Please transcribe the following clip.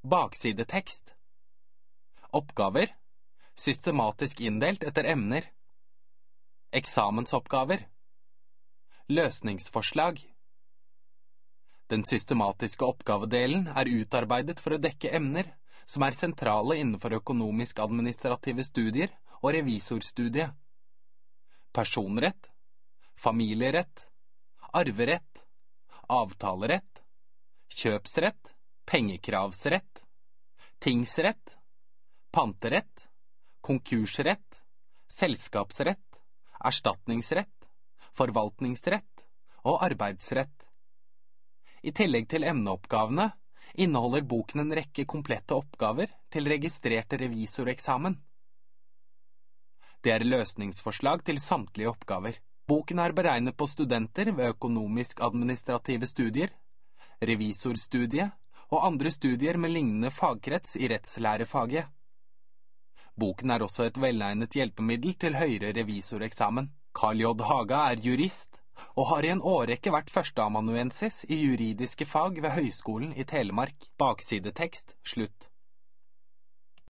Baksidetekst. Oppgaver. Systematisk inndelt etter emner. Eksamensoppgaver. Løsningsforslag. Den systematiske oppgavedelen er utarbeidet for å dekke emner som er sentrale innenfor økonomisk-administrative studier og revisorstudiet. Personrett, familierett, arverett, avtalerett, kjøpsrett, pengekravsrett, tingsrett, panterett, konkursrett, selskapsrett, erstatningsrett, forvaltningsrett og arbeidsrett. I tillegg til emneoppgavene inneholder boken en rekke komplette oppgaver til registrerte revisoreksamen. Det er løsningsforslag til samtlige oppgaver. Boken er beregnet på studenter ved økonomisk-administrative studier, revisorstudiet og andre studier med lignende fagkrets i rettslærefaget. Boken er også et velegnet hjelpemiddel til høyere revisoreksamen. Carl J. Haga er jurist, og har i en årrekke vært førsteamanuensis i juridiske fag ved Høgskolen i Telemark. Baksidetekst, slutt.